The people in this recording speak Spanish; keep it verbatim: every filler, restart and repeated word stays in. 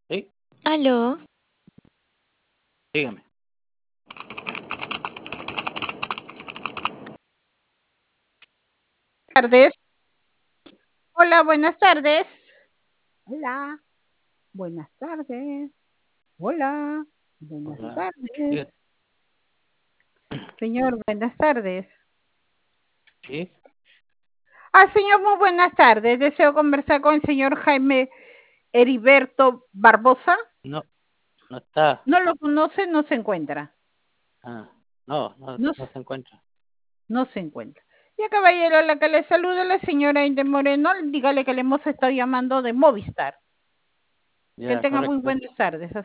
Sí, Aló, dígame. Tardes. Hola, buenas tardes. Hola, buenas tardes. Hola, buenas Hola. tardes. Señor, buenas tardes. Sí, Ah, señor, muy buenas tardes. Deseo conversar con el señor Jaime Heriberto Barbosa. no, no está. No lo conoce, no se encuentra. Ah, no, no, No, no se- se encuentra. no se encuentra. Ya, caballero, la que le saluda la señora Inde Moreno, dígale que le hemos estado llamando de Movistar. Que Ya, tenga muy correcto. buenas tardes.